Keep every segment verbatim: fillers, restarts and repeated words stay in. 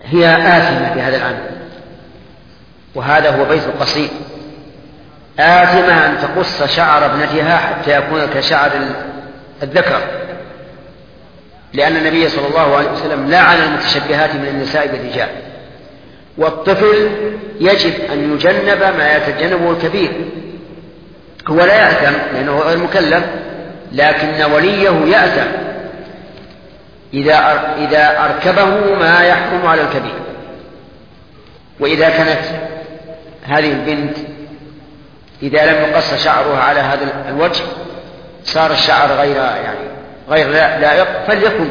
هي آثمة بهذا العمل، وهذا هو بيت القصيد. آثمة أن تقص شعر ابنتها حتى يكون كشعر الذكر، لأن النبي صلى الله عليه وسلم لعن المتشبهات من النساء بالرجال. والطفل يجب أن يجنب ما يتجنبه الكبير، هو لا يأثم لأنه غير مكلف، لكن وليه يأثم إذا إذا أركبه ما يحرم على الكبير. وإذا كانت هذه البنت إذا لم يقص شعرها على هذا الوجه صار الشعر غير يعني غير لائق، فليكن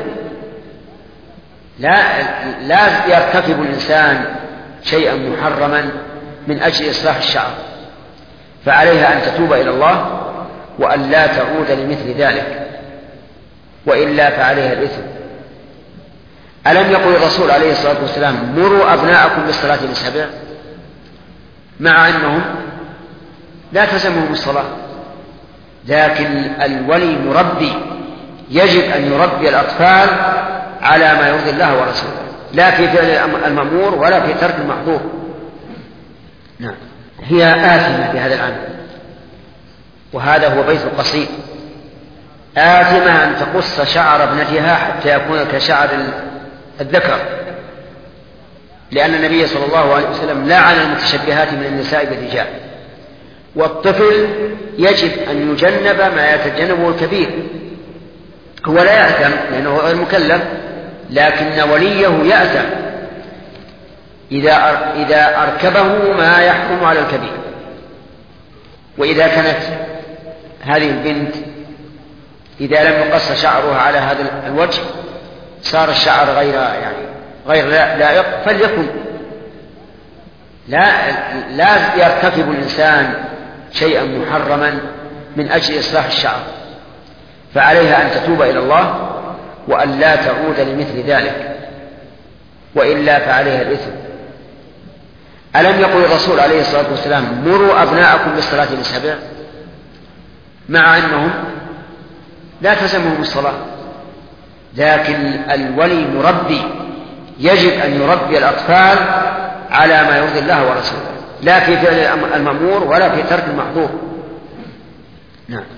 لا لا يرتكب الإنسان شيئا محرما من أجل إصلاح الشعر، فعليها أن تتوب إلى الله وأن لا تعود لمثل ذلك، وإلا فعليها الإثم. ألم يقل الرسول عليه الصلاة والسلام مروا أبناءكم بالصلاة لسبع، مع أنهم لا تلزمهم الصلاة، لكن الولي مربي يجب أن يربي الأطفال على ما يرضي الله ورسوله، لا في فعل المأمور ولا في ترك المحظور. نعم. هي آثمة بهذا العمل، وهذا هو بيت القصيد. آثمة أن تقص شعر ابنتها حتى يكون كشعر الذكر، لأن النبي صلى الله عليه وسلم لعن المتشبهات من النساء بالرجال. والطفل يجب أن يجنب ما يتجنبه الكبير، هو لا يأثم لأنه غير مكلف، لكن وليه يأثم إذا إذا أركبه ما يحرم على الكبير. وإذا كانت هذه البنت إذا لم يقص شعرها على هذا الوجه صار الشعر غير يعني غير لائق، فليكن لا لا يرتكب الإنسان شيئا محرما من أجل إصلاح الشعر، فعليها أن تتوب إلى الله وأن لا تعود لمثل ذلك، وإلا فعليها الإثم. ألم يقل الرسول عليه الصلاة والسلام مروا أبناءكم بالصلاة لسبع، مع أنهم لا تلزمهم الصلاة، لكن الولي مربي يجب أن يربي الأطفال على ما يرضي الله ورسوله، لا في فعل المأمور ولا في ترك المحظور. نعم.